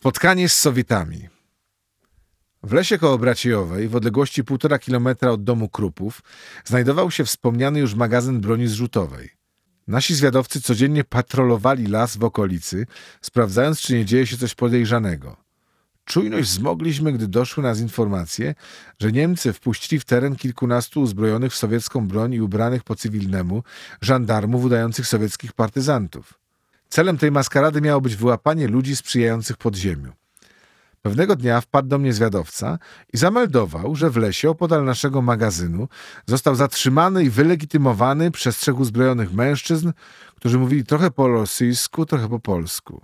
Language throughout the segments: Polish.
Spotkanie z Sowietami. W lesie koło Braciejowej, w odległości 1,5 kilometra od domu Krupów, znajdował się wspomniany już magazyn broni zrzutowej. Nasi zwiadowcy codziennie patrolowali las w okolicy, sprawdzając, czy nie dzieje się coś podejrzanego. Czujność wzmogliśmy, gdy doszły nas informacje, że Niemcy wpuścili w teren kilkunastu uzbrojonych w sowiecką broń i ubranych po cywilnemu żandarmów udających sowieckich partyzantów. Celem tej maskarady miało być wyłapanie ludzi sprzyjających podziemiu. Pewnego dnia wpadł do mnie zwiadowca i zameldował, że w lesie opodal naszego magazynu został zatrzymany i wylegitymowany przez 3 uzbrojonych mężczyzn, którzy mówili trochę po rosyjsku, trochę po polsku.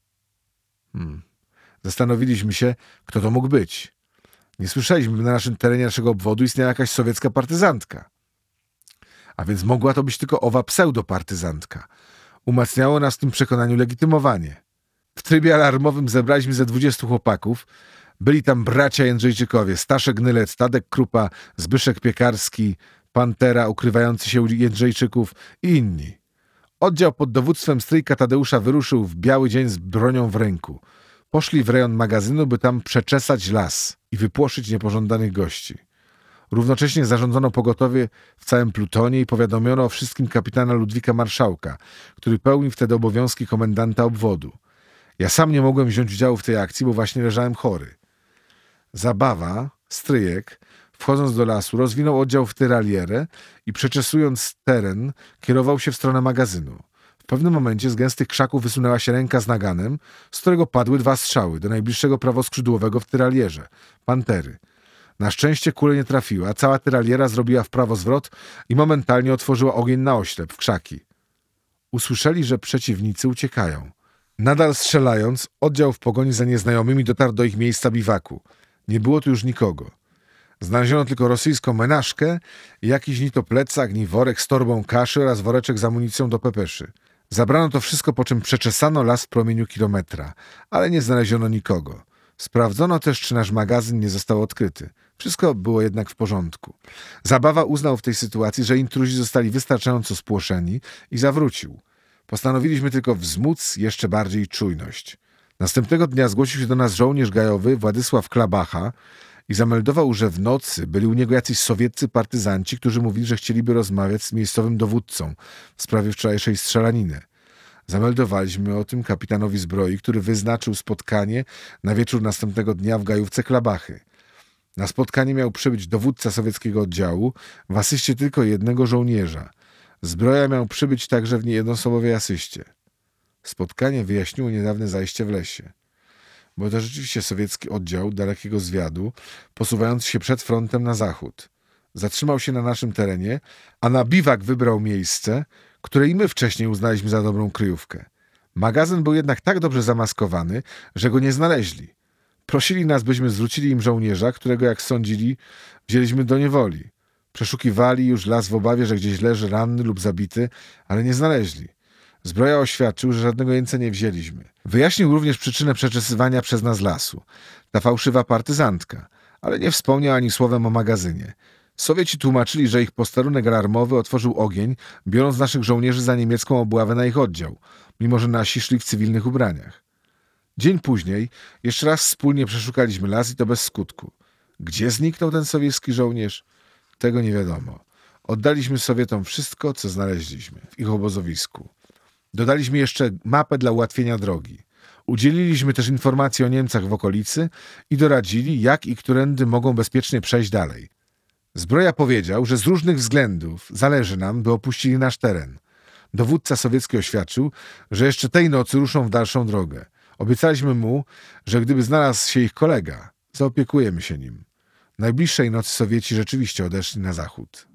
Zastanowiliśmy się, kto to mógł być. Nie słyszeliśmy, by na naszym terenie naszego obwodu istniała jakaś sowiecka partyzantka. A więc mogła to być tylko owa pseudopartyzantka. Umacniało nas w tym przekonaniu legitymowanie. W trybie alarmowym zebraliśmy ze 20 chłopaków. Byli tam bracia Jędrzejczykowie, Staszek Nylec, Tadek Krupa, Zbyszek Piekarski, Pantera, ukrywający się u Jędrzejczyków i inni. Oddział pod dowództwem stryjka Tadeusza wyruszył w biały dzień z bronią w ręku. Poszli w rejon magazynu, by tam przeczesać las i wypłoszyć niepożądanych gości. Równocześnie zarządzono pogotowie w całym plutonie i powiadomiono o wszystkim kapitana Ludwika Marszałka, który pełnił wtedy obowiązki komendanta obwodu. Ja sam nie mogłem wziąć udziału w tej akcji, bo właśnie leżałem chory. Zabawa, stryjek, wchodząc do lasu, rozwinął oddział w tyralierę i przeczesując teren, kierował się w stronę magazynu. W pewnym momencie z gęstych krzaków wysunęła się ręka z naganem, z którego padły 2 strzały do najbliższego prawoskrzydłowego w tyralierze, Pantery. Na szczęście kule nie trafiła, cała tyraliera zrobiła w prawo zwrot i momentalnie otworzyła ogień na oślep, w krzaki. Usłyszeli, że przeciwnicy uciekają. Nadal strzelając, oddział w pogoni za nieznajomymi dotarł do ich miejsca biwaku. Nie było tu już nikogo. Znaleziono tylko rosyjską menażkę i jakiś ni to plecak, ni worek z torbą kaszy oraz woreczek z amunicją do pepeszy. Zabrano to wszystko, po czym przeczesano las w promieniu kilometra, ale nie znaleziono nikogo. Sprawdzono też, czy nasz magazyn nie został odkryty. Wszystko było jednak w porządku. Zabawa uznał w tej sytuacji, że intruzi zostali wystarczająco spłoszeni i zawrócił. Postanowiliśmy tylko wzmóc jeszcze bardziej czujność. Następnego dnia zgłosił się do nas żołnierz gajowy Władysław Klabacha i zameldował, że w nocy byli u niego jacyś sowieccy partyzanci, którzy mówili, że chcieliby rozmawiać z miejscowym dowódcą w sprawie wczorajszej strzelaniny. Zameldowaliśmy o tym kapitanowi zbroi, który wyznaczył spotkanie na wieczór następnego dnia w gajówce Klabachy. Na spotkanie miał przybyć dowódca sowieckiego oddziału, w asyście tylko 1 żołnierza. Zbroja miał przybyć także w niejednoosobowej asyście. Spotkanie wyjaśniło niedawne zajście w lesie. Był to rzeczywiście sowiecki oddział dalekiego zwiadu, posuwający się przed frontem na zachód. Zatrzymał się na naszym terenie, a na biwak wybrał miejsce, które i my wcześniej uznaliśmy za dobrą kryjówkę. Magazyn był jednak tak dobrze zamaskowany, że go nie znaleźli. Prosili nas, byśmy zwrócili im żołnierza, którego, jak sądzili, wzięliśmy do niewoli. Przeszukiwali już las w obawie, że gdzieś leży ranny lub zabity, ale nie znaleźli. Zbroja oświadczył, że żadnego jeńca nie wzięliśmy. Wyjaśnił również przyczynę przeczesywania przez nas lasu. Ta fałszywa partyzantka, ale nie wspomniał ani słowem o magazynie. Sowieci tłumaczyli, że ich posterunek alarmowy otworzył ogień, biorąc naszych żołnierzy za niemiecką obławę na ich oddział, mimo że nasi szli w cywilnych ubraniach. Dzień później jeszcze raz wspólnie przeszukaliśmy las i to bez skutku. Gdzie zniknął ten sowiecki żołnierz? Tego nie wiadomo. Oddaliśmy Sowietom wszystko, co znaleźliśmy w ich obozowisku. Dodaliśmy jeszcze mapę dla ułatwienia drogi. Udzieliliśmy też informacji o Niemcach w okolicy i doradzili, jak i którędy mogą bezpiecznie przejść dalej. Zbroja powiedział, że z różnych względów zależy nam, by opuścili nasz teren. Dowódca sowiecki oświadczył, że jeszcze tej nocy ruszą w dalszą drogę. Obiecaliśmy mu, że gdyby znalazł się ich kolega, zaopiekujemy się nim. Najbliższej nocy Sowieci rzeczywiście odeszli na zachód.